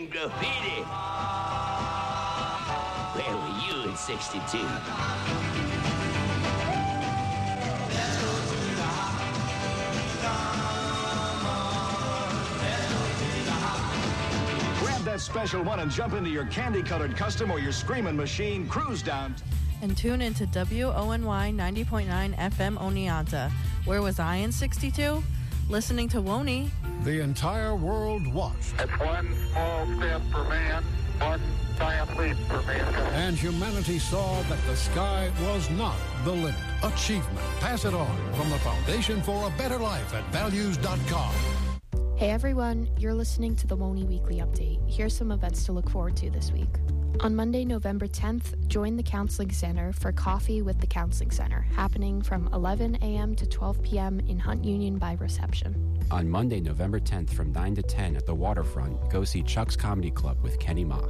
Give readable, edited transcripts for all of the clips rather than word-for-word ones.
making graffiti. Where were you in 62? That special one and jump into your candy-colored custom or your screaming machine. Cruise down. And tune into WONY 90.9 FM Oneonta. Where was I in 62? Listening to Woney. The entire world watched. It's one small step for man, one giant leap for mankind. And humanity saw that the sky was not the limit. Achievement. Pass it on from the Foundation for a Better Life at values.com. Hey everyone, you're listening to the Woney Weekly Update. Here's some events to look forward to this week. On Monday, November 10th, join the Counseling Center for Coffee with the Counseling Center, happening from 11 a.m. to 12 p.m. in Hunt Union by reception. On Monday, November 10th from 9 to 10 at the Waterfront, go see Chuck's Comedy Club with Kenny Mock.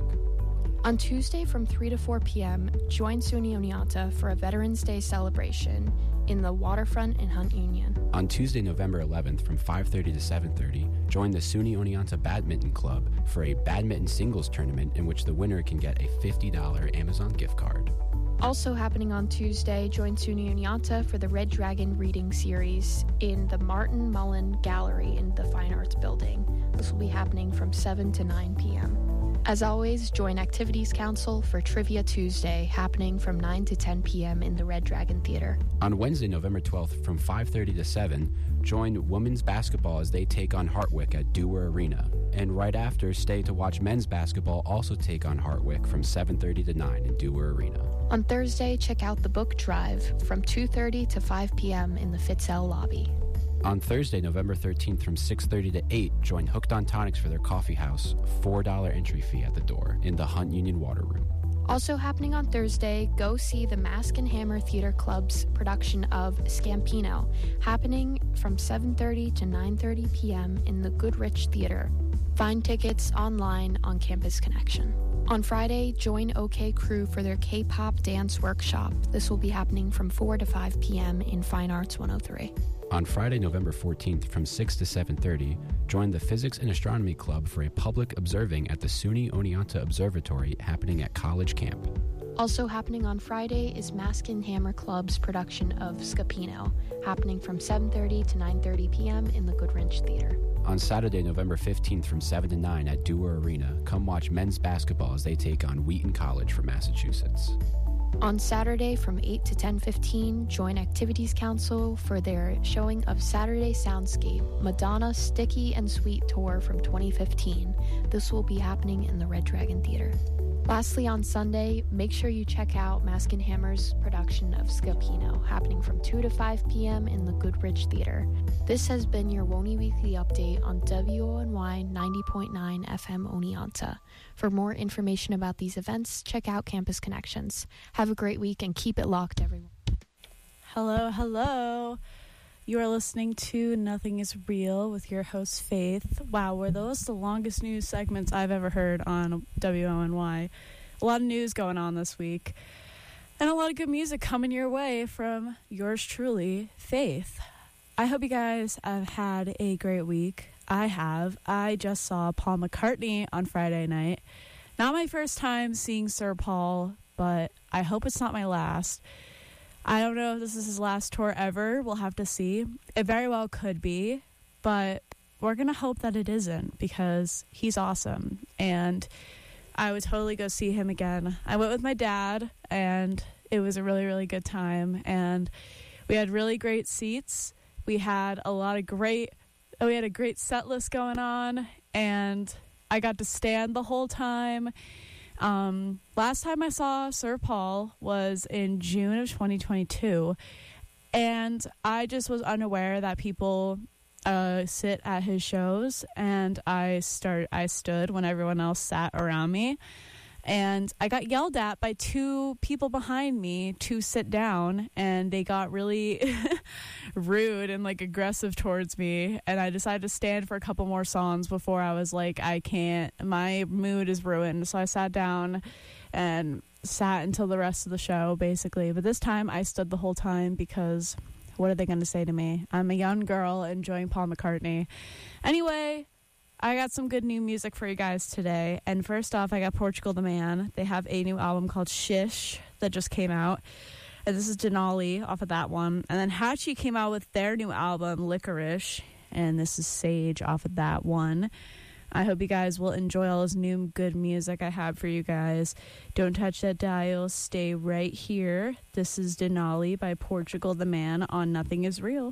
On Tuesday from 3 to 4 p.m., join SUNY Oneonta for a Veterans Day celebration in the Waterfront in Hunt Union. On Tuesday, November 11th from 5:30 to 7:30, join the SUNY Oneonta Badminton Club for a badminton singles tournament in which the winner can get a $50 Amazon gift card. Also happening on Tuesday, join SUNY Oneonta for the Red Dragon reading series in the Martin Mullen Gallery in the Fine Arts Building. This will be happening from 7 to 9 p.m. As always, join Activities Council for Trivia Tuesday, happening from 9 to 10 p.m. in the Red Dragon Theater. On Wednesday, November 12th from 5:30 to 7, join women's basketball as they take on Hartwick at Dewar Arena. And right after, stay to watch men's basketball also take on Hartwick from 7:30 to 9 in Dewar Arena. On Thursday, check out the book drive from 2:30 to 5 p.m. in the Fitzell lobby. On Thursday, November 13th from 6:30 to 8, join Hooked on Tonics for their coffee house, $4 entry fee at the door in the Hunt Union Water Room. Also happening on Thursday, go see the Mask and Hammer Theater Club's production of Scampino, happening from 7:30 to 9:30 p.m. in the Goodrich Theater. Find tickets online on Campus Connection. On Friday, join OK Crew for their K-pop dance workshop. This will be happening from 4 to 5 p.m. in Fine Arts 103. On Friday, November 14th from 6 to 7:30, join the Physics and Astronomy Club for a public observing at the SUNY Oneonta Observatory happening at College Camp. Also happening on Friday is Mask and Hammer Club's production of Scapino, happening from 7:30 to 9:30 p.m. in the Goodrich Theater. On Saturday, November 15th from 7 to 9 at Dewar Arena, come watch men's basketball as they take on Wheaton College from Massachusetts. On Saturday from 8 to 10:15, join Activities Council for their showing of Saturday Soundscape, Madonna Sticky and Sweet Tour from 2015. This will be happening in the Red Dragon Theater. Lastly, on Sunday, make sure you check out Mask and Hammer's production of Scapino, happening from 2 to 5 p.m. in the Goodrich Theater. This has been your Woney Weekly Update on WONY 90.9 FM Oneonta. For more information about these events, check out Campus Connections. Have a great week and keep it locked, everyone. Hello, hello. You are listening to Nothing is Real with your host, Faith. Wow, were those the longest news segments I've ever heard on WONY? A lot of news going on this week. And a lot of good music coming your way from yours truly, Faith. I hope you guys have had a great week. I have. I just saw Paul McCartney on Friday night. Not my first time seeing Sir Paul, but I hope it's not my last. I don't know if this is his last tour ever. We'll have to see. It very well could be, but we're going to hope that it isn't because he's awesome. And I would totally go see him again. I went with my dad, and it was a really, really good time. And we had really great seats. We had a great set list going on, and I got to stand the whole time. Last time I saw Sir Paul was in June of 2022, and I just was unaware that people sit at his shows, and I stood when everyone else sat around me, and I got yelled at by two people behind me to sit down, and they got really rude and aggressive towards me, and I decided to stand for a couple more songs before I was like, I can't, my mood is ruined. So I sat down and sat until the rest of the show, basically. But this time I stood the whole time because what are they going to say to me? I'm a young girl enjoying Paul McCartney. Anyway, I got some good new music for you guys today. And first off, I got Portugal the Man. They have a new album called Shish that just came out. And this is Denali off of that one. And then Hachi came out with their new album, Licorice. And this is Sage off of that one. I hope you guys will enjoy all this new good music I have for you guys. Don't touch that dial. Stay right here. This is Denali by Portugal the Man on Nothing Is Real.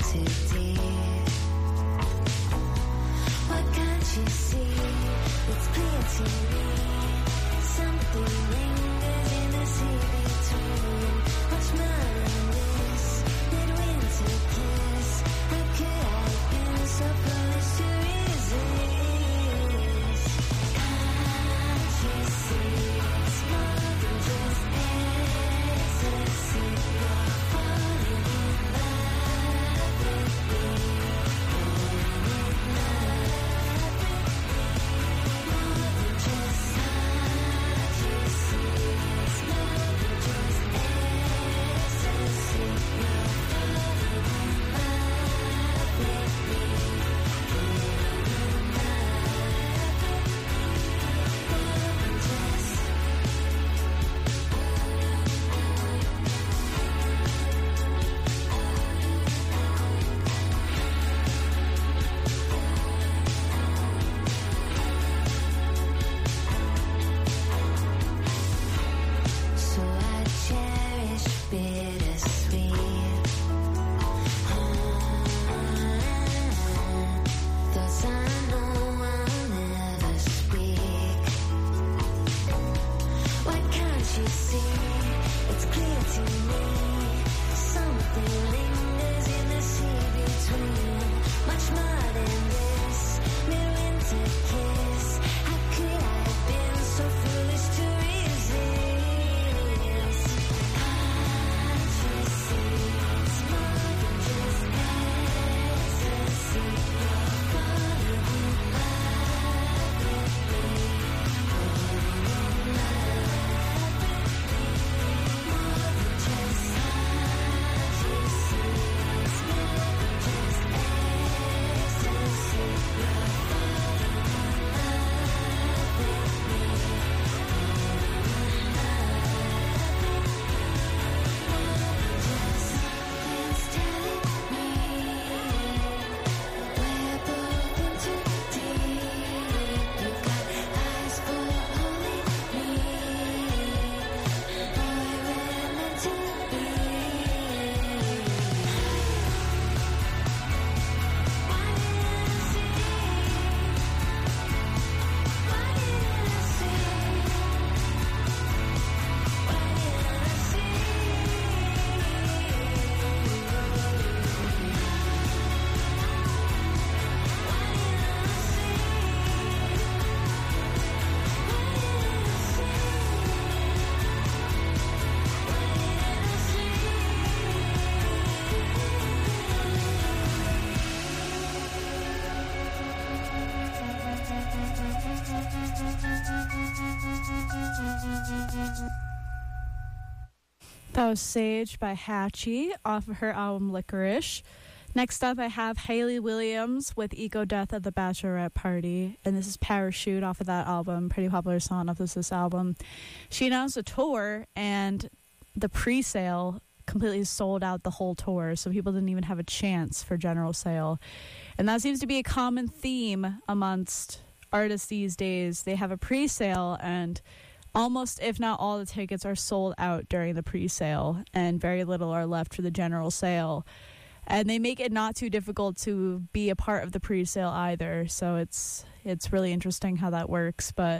That was Sage by Hatchie off of her album Licorice. Next up, I have Hayley Williams with Eco Death at the Bachelorette Party. And this is Parachute off of that album. Pretty popular song off of this album. She announced a tour, and the pre-sale completely sold out the whole tour. So people didn't even have a chance for general sale. And that seems to be a common theme amongst artists these days. They have a pre-sale, and almost, if not all, the tickets are sold out during the pre-sale, and very little are left for the general sale. And they make it not too difficult to be a part of the pre-sale either, so it's really interesting how that works. But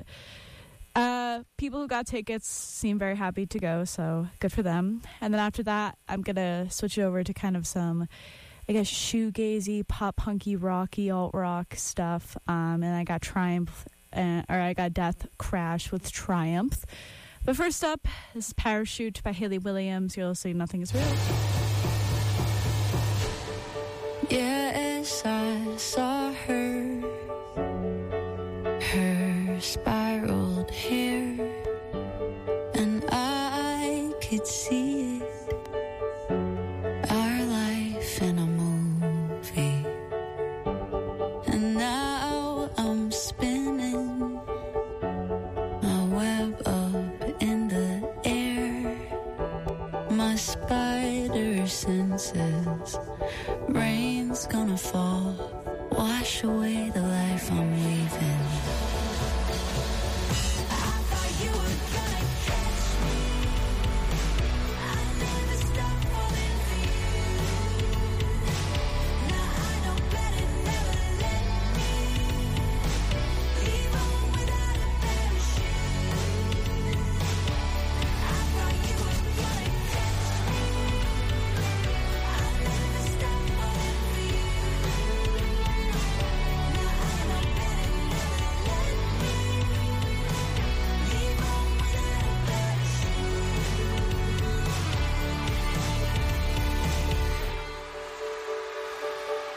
people who got tickets seem very happy to go, so good for them. And then after that, I'm going to switch over to kind of some, I guess, shoegazy, pop-punky, rocky, alt-rock stuff. And I got I got Death Crash with Triumph. But first up, this is Parachute by Hayley Williams. You'll see Nothing Is Real. Yes, I saw her spiraled hair, and I could see it, our life in a movie. And now I'm spinning my web up in the air, my spider senses. Rain's gonna fall, wash away the life I'm weaving. I thought you were gonna catch me. I never stopped falling for you.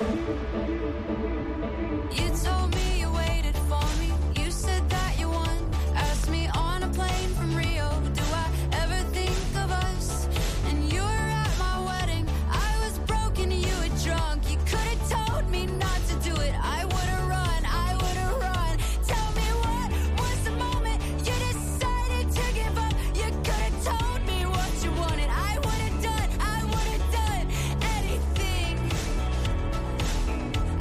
You told me you waited for me. You said that you won. Asked me on a plane from Rio, do I ever think of us? And you were at my wedding. I was broken, you were drunk. You could have told me not to do it. I would have run, I would have run. Tell me what was the moment you decided to give up? You could have told me what you wanted. I would have done anything.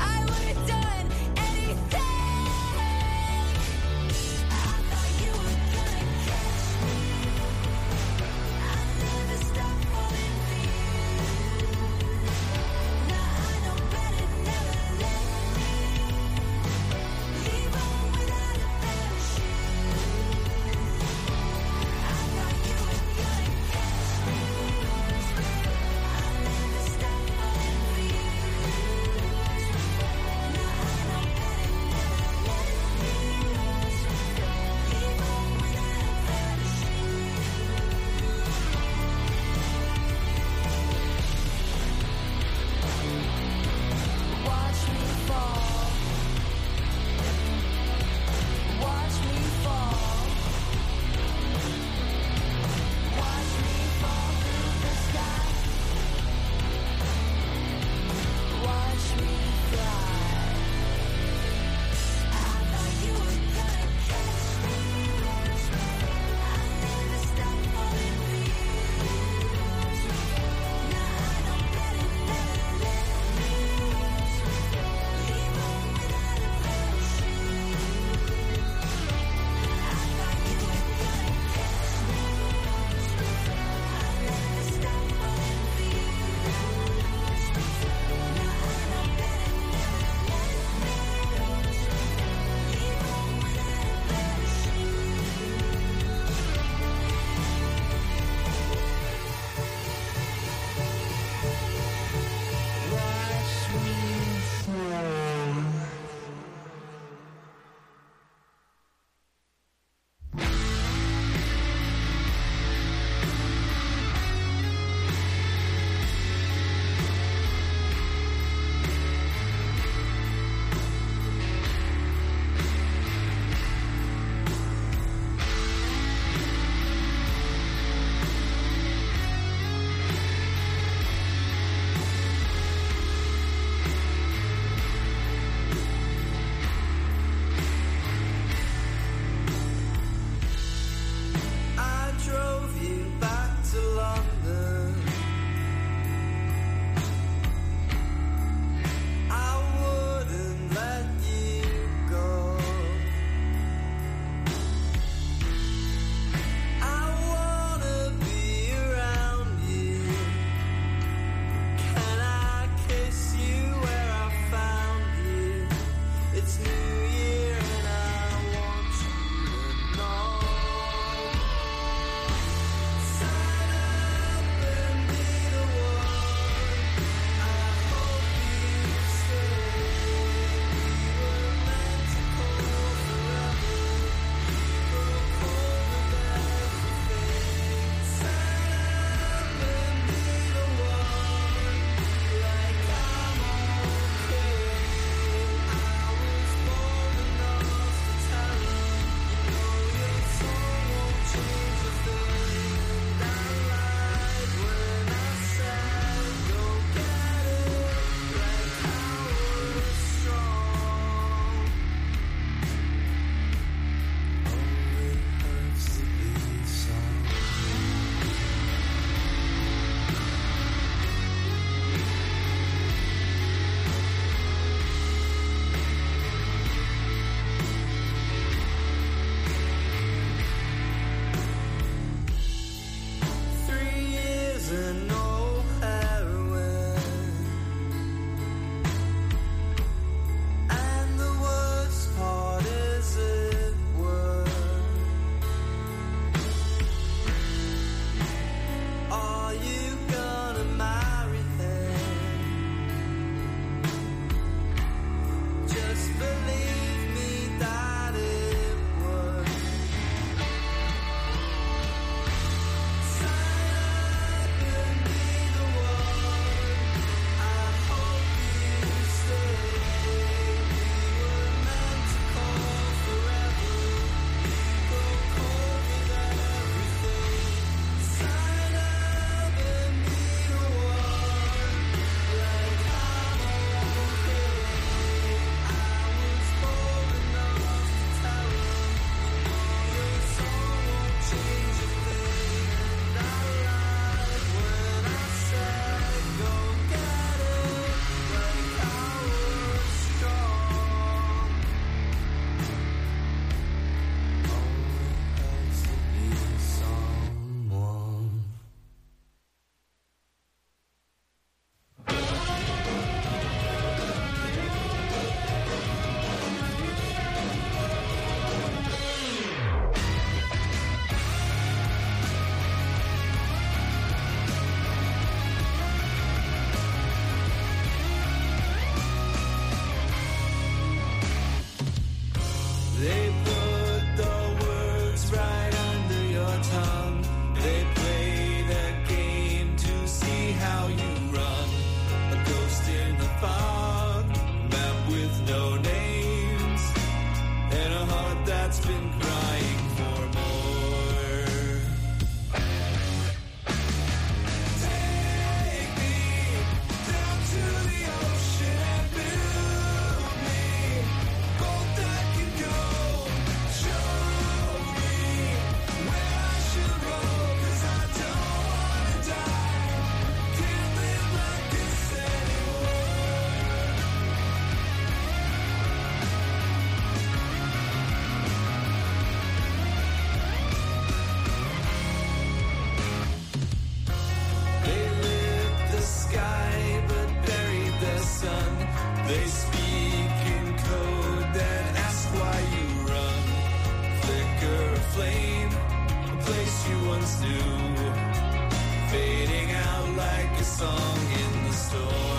They speak in code, then ask why you run. Flicker a flame, a place you once knew, fading out like a song in the storm.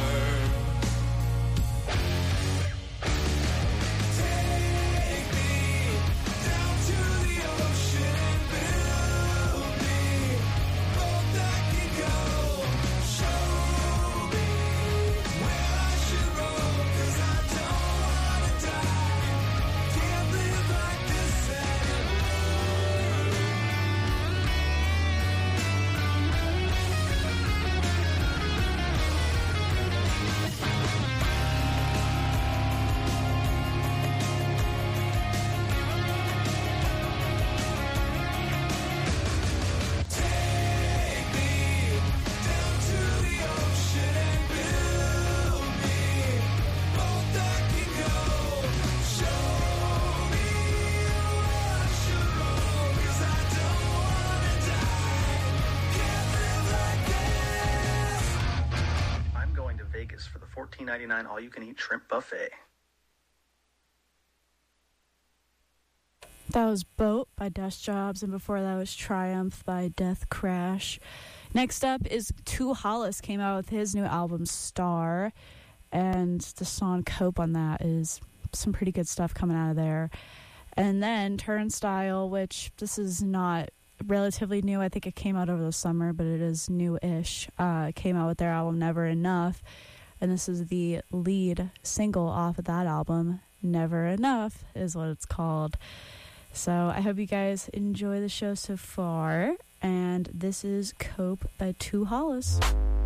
For the $14.99 all-you-can-eat shrimp buffet. That was Boat by Dust Jobs, and before that was Triumph by Death Crash. Next up is Tu Hollis came out with his new album Star, and the song Cope on that is some pretty good stuff coming out of there. And then Turnstile, which this is not relatively new. I think it came out over the summer, but it is new-ish. Came out with their album Never Enough. And this is the lead single off of that album. Never Enough is what it's called. So I hope you guys enjoy the show so far. And this is Cope by Tu Hollis.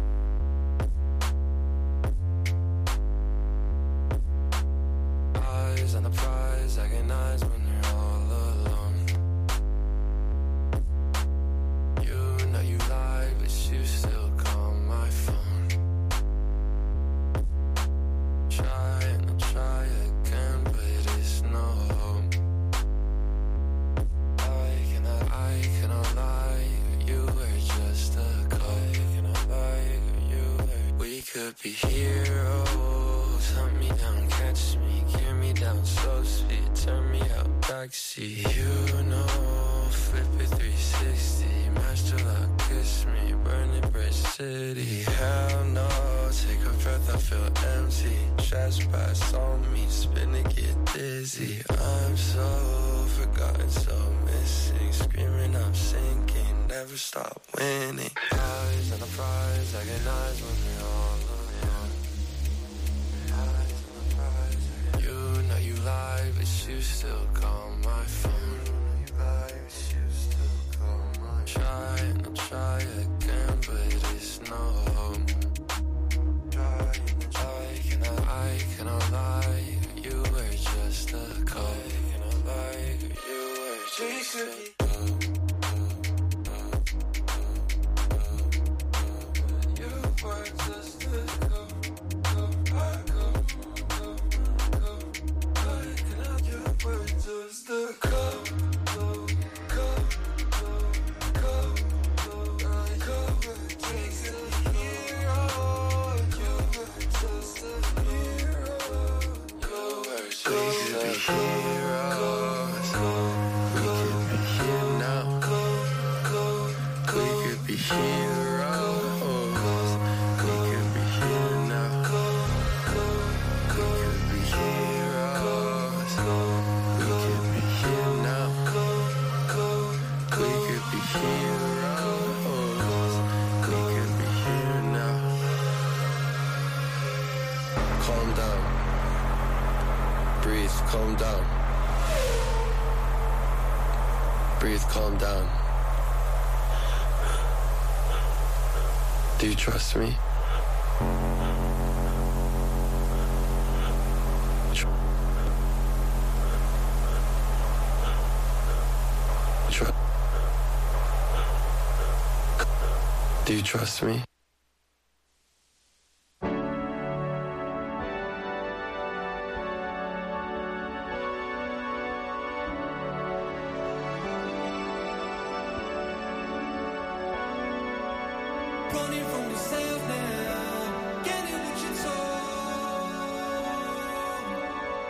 Eyes on the prize, agonize when you're all alone. You know you lie, but you still call my phone. Try and I'll try again, but it's no hope. I cannot lie, you were just a call. I cannot lie, you were. We could be heroes. Hunt me down, catch me, gear me down, slow speed, turn me out backseat. You know, flip it 360, master lock, kiss me, burn it, Bridge City. Hell no, take a breath, I feel empty. Trash pass on me, spin it, get dizzy. I'm so forgotten, so missing. Screaming, I'm sinking, never stop winning. Eyes on the prize, agonize when we're all alone. Eyes on the prize, you know you lie, but you still call my phone. You lie, but you still call my phone. Try and I'll try again, but it's no hope. I cannot lie, you were just a call. I cannot lie, you were just a call. You were just a call. I cannot, you were just a call. Calm down. Breathe, calm down. Do you trust me? Do you trust me? Running from yourself now, getting what you're told.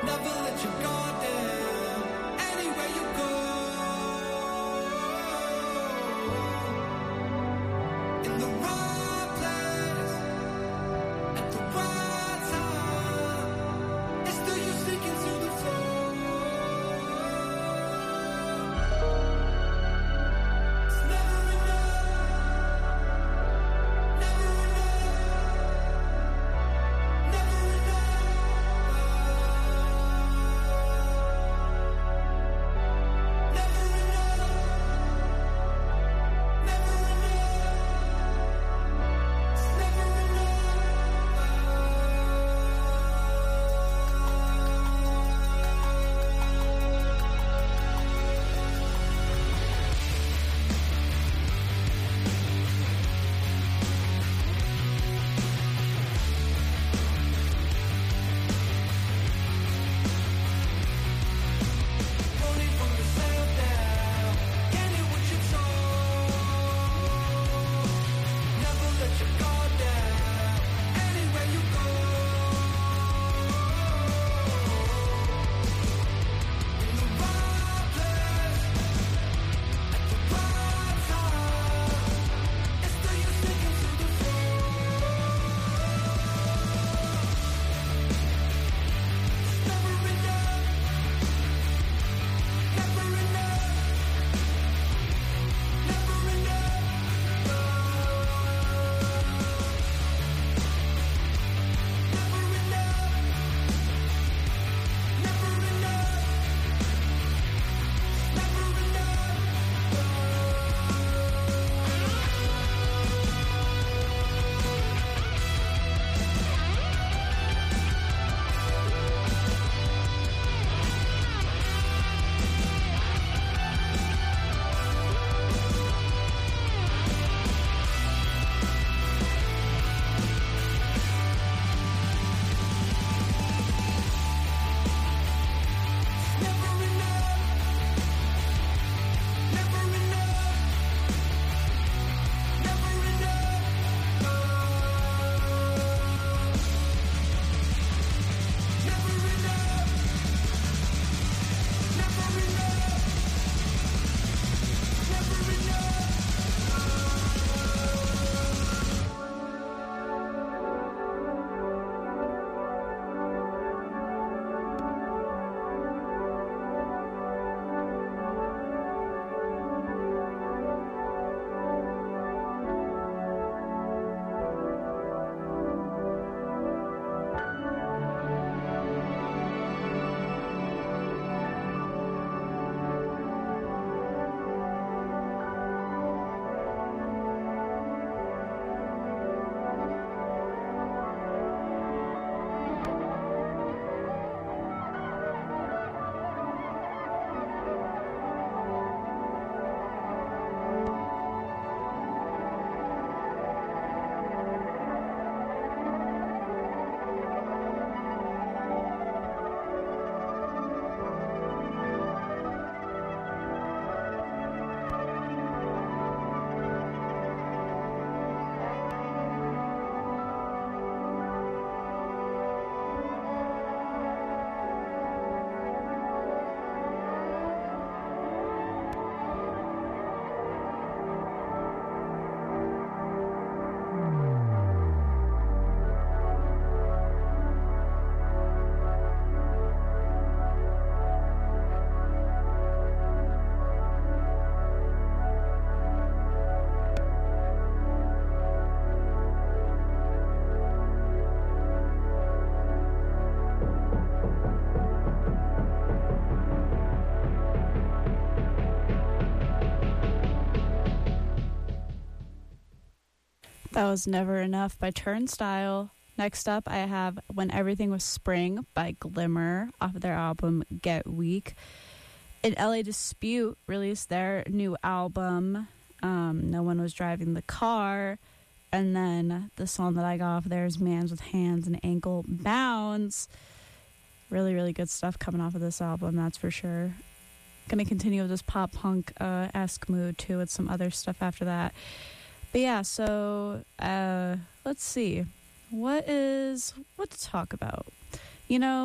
That was Never Enough by Turnstile. Next up, I have When Everything Was Spring by Glimmer off of their album Get Weak. And LA Dispute released their new album, No One Was Driving the Car. And then the song that I got off there is Mans with Hands and Ankle Bounds. Really, really good stuff coming off of this album, that's for sure. Gonna continue with this pop punk-esque mood too with some other stuff after that. But yeah, so let's see. What to talk about? You know,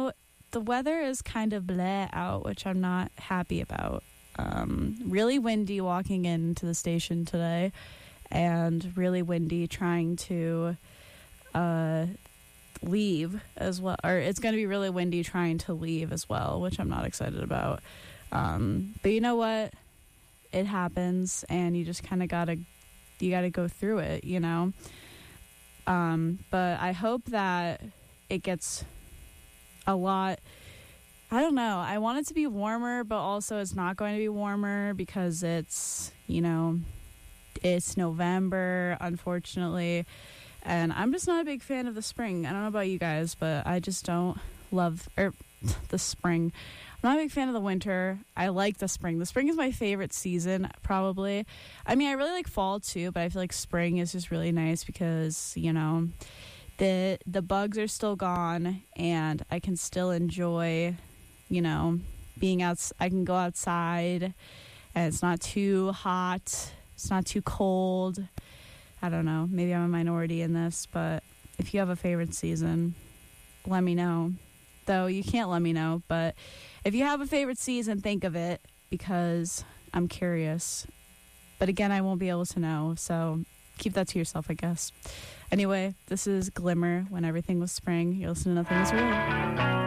the weather is kind of bleh out, which I'm not happy about. Really windy walking into the station today, and really windy trying to leave as well. Or it's going to be really windy trying to leave as well, which I'm not excited about. But you know what? It happens, and you just kind of gotta go through it, you know? But I hope that it gets a lot... I don't know. I want it to be warmer, but also it's not going to be warmer because it's, you know, it's November, unfortunately. And I'm just not a big fan of the spring. I don't know about you guys, but I just don't love the spring. I'm not a big fan of the winter. I like the spring. The spring is my favorite season, probably. I mean, I really like fall, too, but I feel like spring is just really nice because, you know, the bugs are still gone, and I can still enjoy... you know, being out, I can go outside and it's not too hot. It's not too cold. I don't know. Maybe I'm a minority in this, but if you have a favorite season, let me know. Though you can't let me know, but if you have a favorite season, think of it because I'm curious. But again, I won't be able to know, so keep that to yourself, I guess. Anyway, this is Glimmer, When Everything Was Spring. You're listening to Nothing Is Real.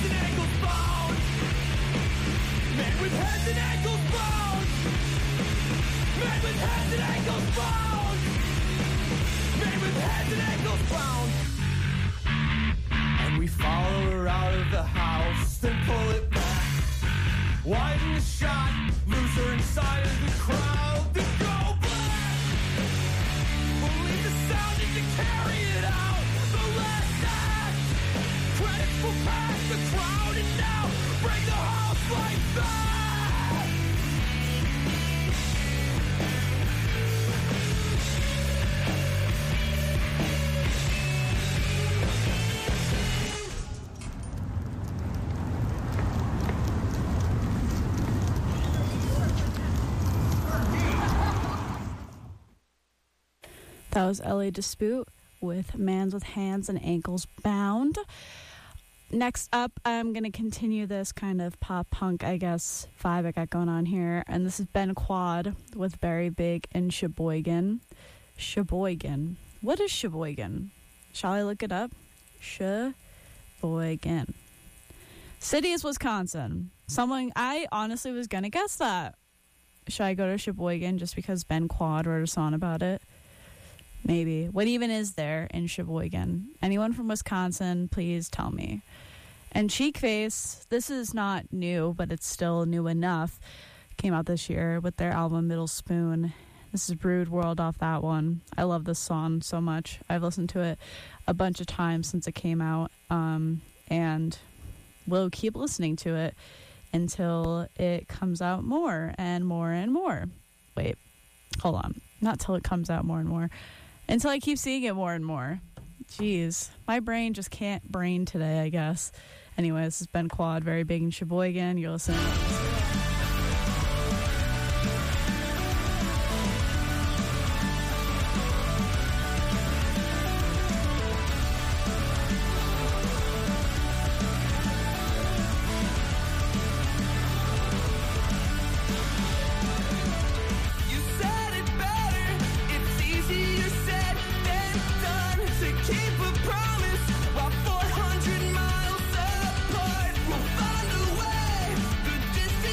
heads and ankles bound. Men with heads and ankles bound. Men with heads and ankles bound. Men with heads and ankles bound. And we follow her out of the house, then pull it back. Widen the shot, lose her inside of the crowd, then go black. We'll leave the sound and to carry it out. The last act. Credits will pass the crowd and now bring the house lights back. That was LA Dispute with Mans with Hands and Ankles Bound. Next up, I'm going to continue this kind of pop punk, I guess, vibe I got going on here. And this is Ben Quad with Very Big in Sheboygan. Sheboygan. What is Sheboygan? Shall I look it up? Sheboygan. City is Wisconsin. I honestly was going to guess that. Should I go to Sheboygan just because Ben Quad wrote a song about it? Maybe. What even is there in Sheboygan? Anyone from Wisconsin, please tell me. And Cheek Face, this is not new, but it's still new enough. Came out this year with their album Middle Spoon. This is Brood World off that one. I love this song so much. I've listened to it a bunch of times since it came out, and will keep listening to it until it comes out more and more and more. Wait, hold on. Not till it comes out more and more. Until I keep seeing it more and more. Jeez. My brain just can't brain today, I guess. Anyways, this has been Quad, Very Big in Sheboygan. You're listening. Keep a promise while 400 miles apart. We'll find a way. The distance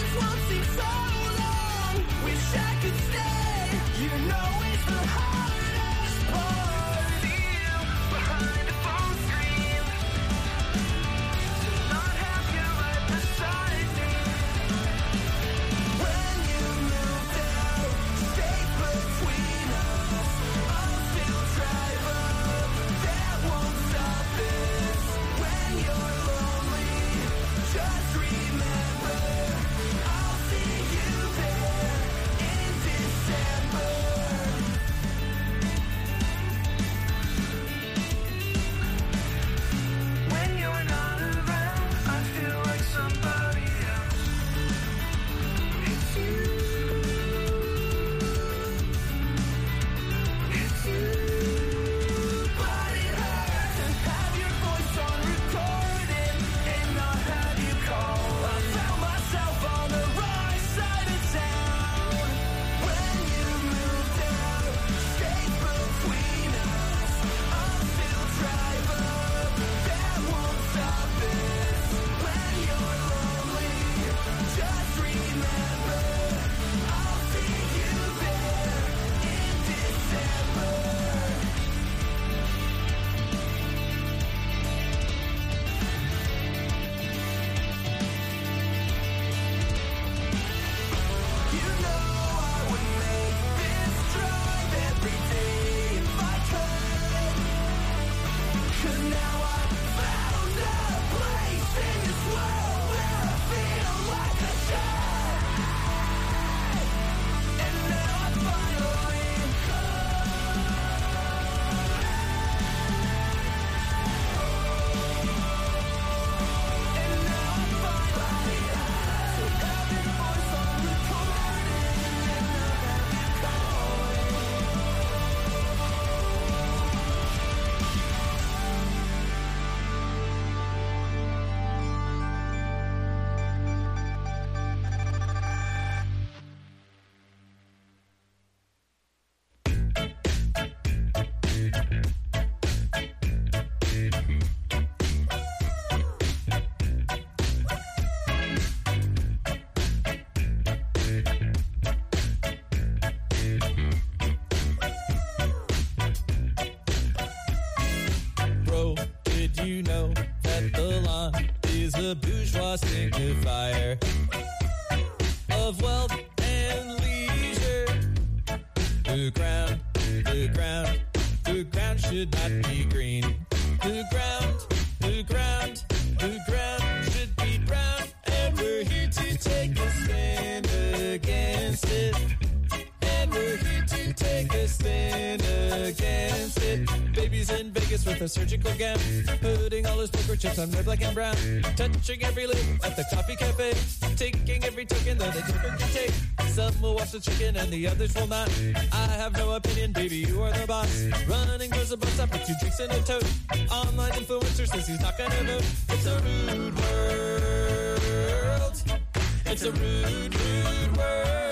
cross signifier of wealth and leisure. The ground, the ground, the ground should not be green. The ground, the ground, the ground should be brown. And we're here to take a stand against it. And we're here to take a stand against it. Baby's in Vegas with a surgical gown, putting all his poker chips on red, black, and brown, touching every lip at the coffee cafe, taking every token that a token can take. Some will watch the chicken and the others will not. I have no opinion, baby, you are the boss. Running towards the bus stop with 2 drinks in a tote. Online influencer says he's not gonna vote. It's a rude world. It's a rude, rude world.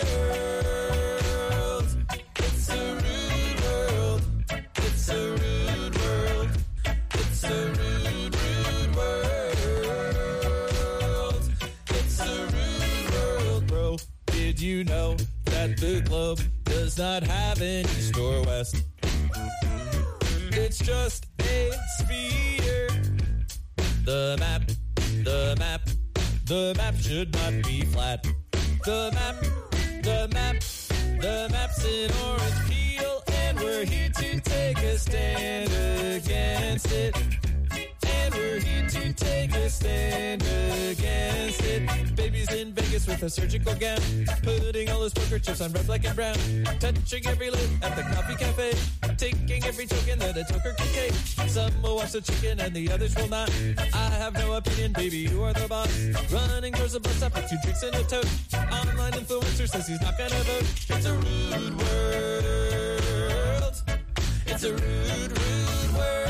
It's a rude world. It's a rude world. It's a rude, rude world. It's a rude world, bro. Did you know that the globe does not have an east or west? It's just a sphere. The map, the map, the map should not be flat. The map, the map, the map's an orange peel, and we're here to take a stand against it. And we're here to take a stand against it. Baby's in Vegas with a surgical gown, putting all his poker chips on red, black, and brown, touching every lip at the coffee cafe, taking every token that a toker can take. Some will watch the chicken and the others will not. I have no opinion, baby, you are the boss. Running towards the bus stop with 2 drinks in a tote. Online influencer says he's not gonna vote. It's a rude world. It's a rude, rude world.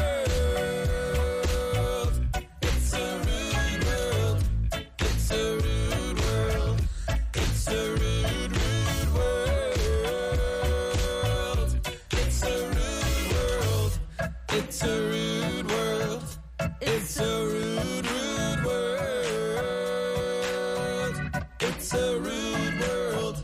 It's a rude world. It's a rude world. It's a rude, rude world. It's a rude world. It's a rude world. It's a rude, rude world. It's a rude world.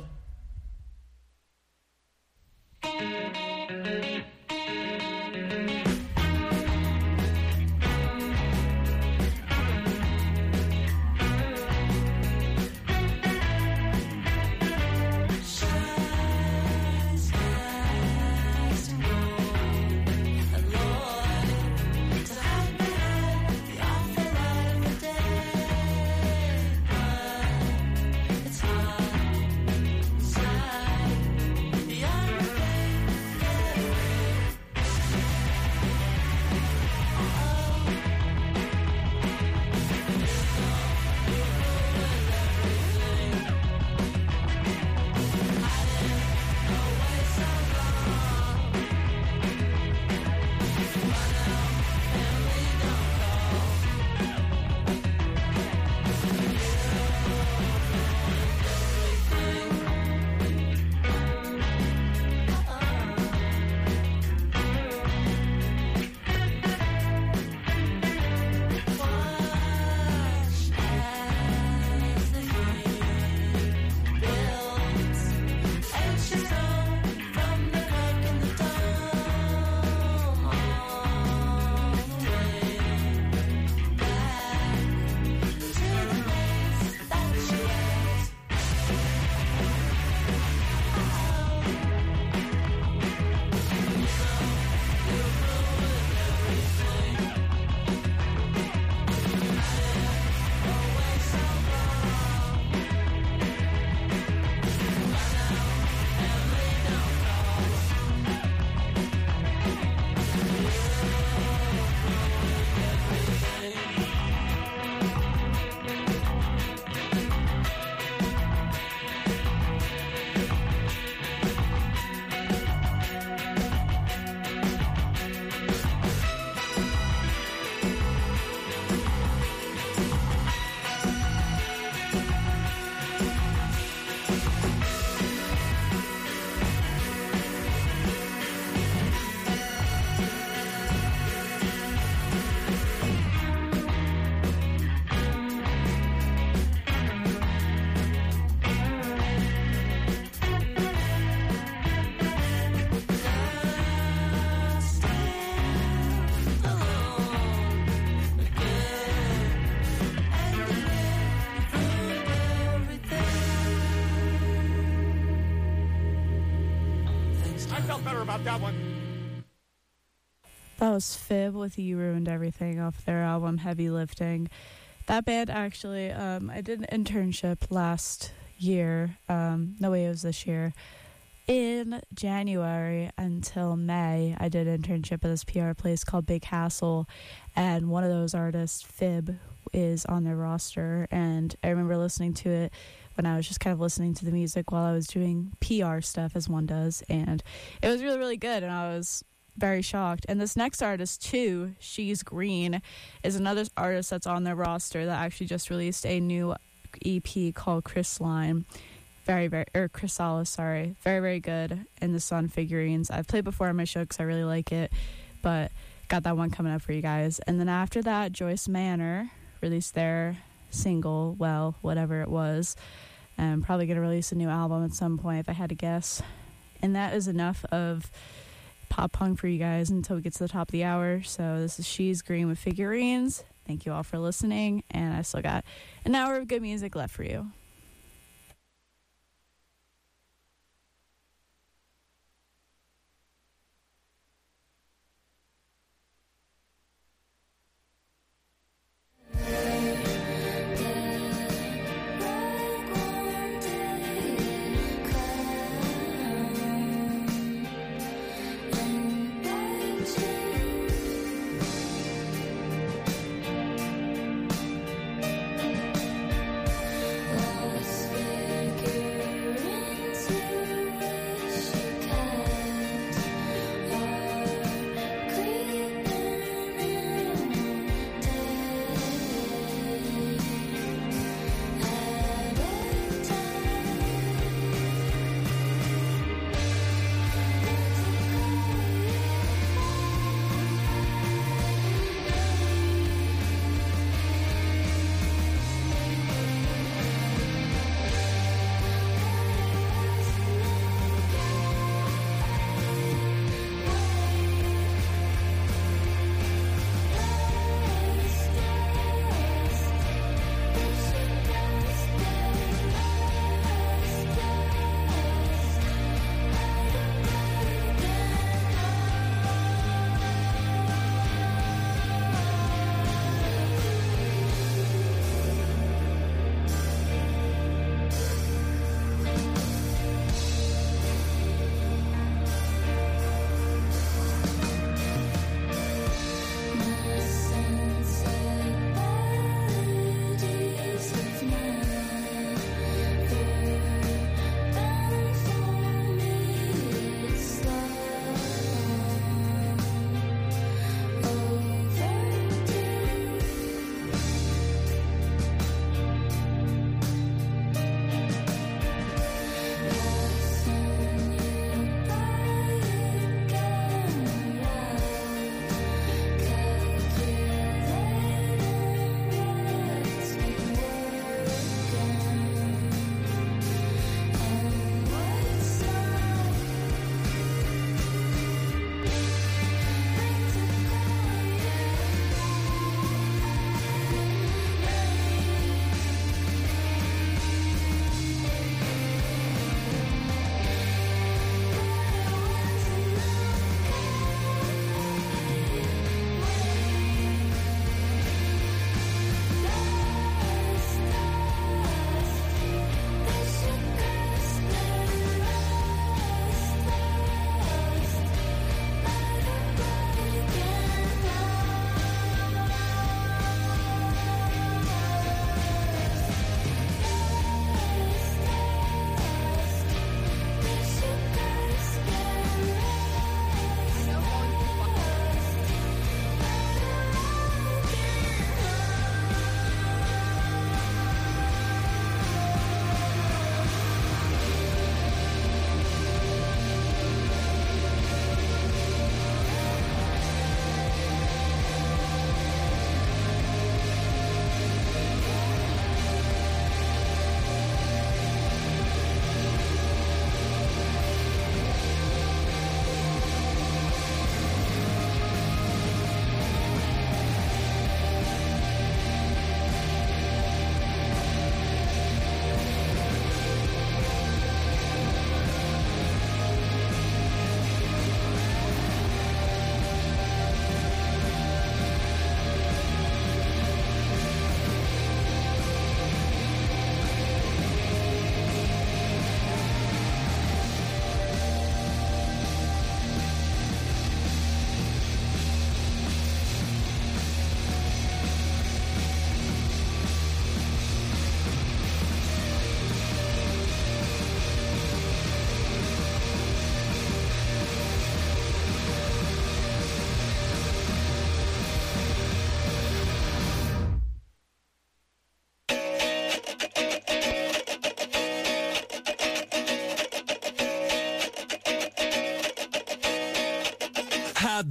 better about that one. That was Fib with You Ruined Everything off their album Heavy Lifting. That band actually, I did an internship last year. No way, it was this year. In January until May, I did an internship at this PR place called Big Hassle, and one of those artists, Fib, is on their roster. And I remember listening to it when I was just kind of listening to the music while I was doing PR stuff, as one does, and it was really, really good, and I was very shocked. And this next artist too, She's Green, is another artist that's on their roster that actually just released a new EP called Chrysalis, very very good. And this on Figurines. I've played before on my show because I really like it, but got that one coming up for you guys. And then after that, Joyce Manor released their single, well, whatever it was. I'm probably going to release a new album at some point if I had to guess. And that is enough of pop punk for you guys until we get to the top of the hour. So this is She's Green with Figurines. Thank you all for listening, and I still got an hour of good music left for you. Oh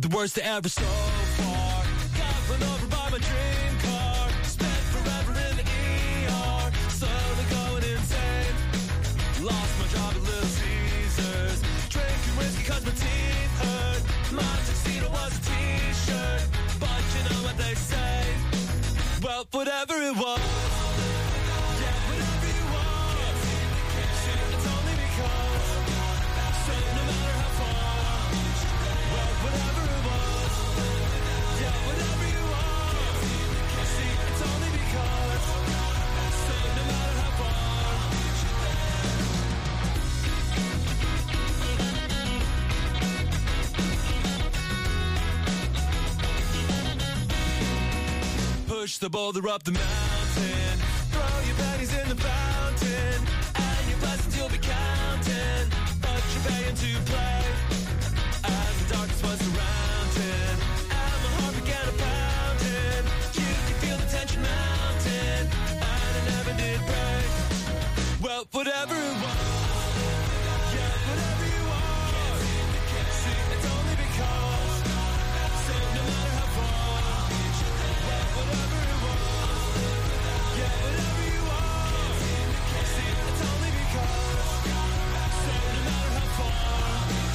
The worst ever so far. Got run over by my dream car. Spent forever in the ER. Slowly going insane. Lost my job at Little Caesars. Drinking whiskey cause my teeth hurt. My tuxedo was a t-shirt. But you know what they say. Well, whatever it was. Yeah, whatever you want. It's only because. So no matter how far. Well, whatever it was. Yeah, whatever you want. See, it's only because. So no matter how far. Push the boulder up the mountain. Throw your pennies in the fountain. And your blessings you'll be counting. But you're paying to play. As the darkness was surrounding. And my heart began to pounding. You could feel the tension mounting. And it never did break. Well, whatever it was. Yeah, whatever you want. See, it's only because. So no matter how far. Whatever it was, yeah, whatever you want. See, it's only because. So no matter how far.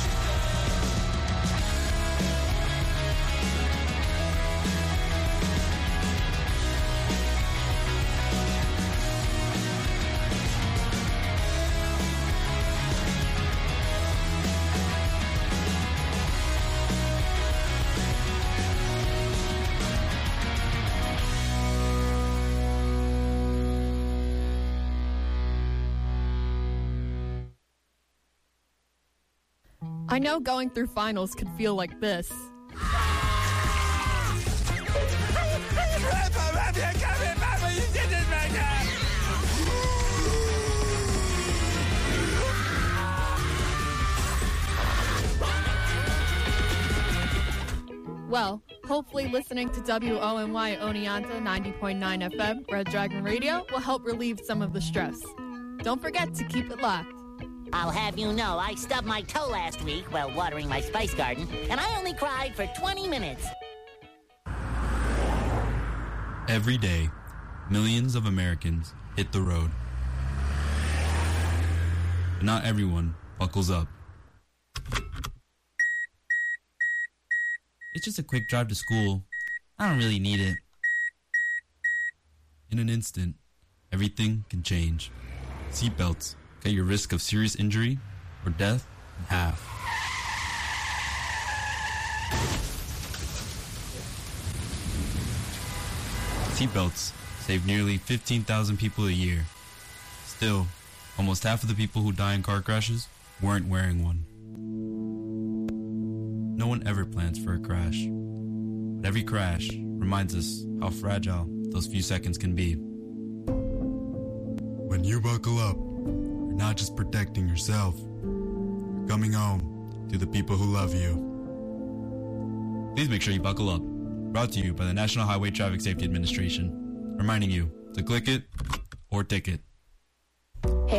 I know going through finals could feel like this. Well, hopefully listening to WONY Oneonta 90.9 FM, Red Dragon Radio, will help relieve some of the stress. Don't forget to keep it locked. I'll have you know I stubbed my toe last week while watering my spice garden, and I only cried for 20 minutes. Every day, millions of Americans hit the road. But not everyone buckles up. It's just a quick drive to school. I don't really need it. In an instant, everything can change. Seatbelts cut your risk of serious injury or death in half. Seatbelts save nearly 15,000 people a year. Still, almost half of the people who die in car crashes weren't wearing one. No one ever plans for a crash, but every crash reminds us how fragile those few seconds can be. When you buckle up, you're not just protecting yourself, you're coming home to the people who love you. Please make sure you buckle up. Brought to you by the National Highway Traffic Safety Administration, reminding you to click it or ticket.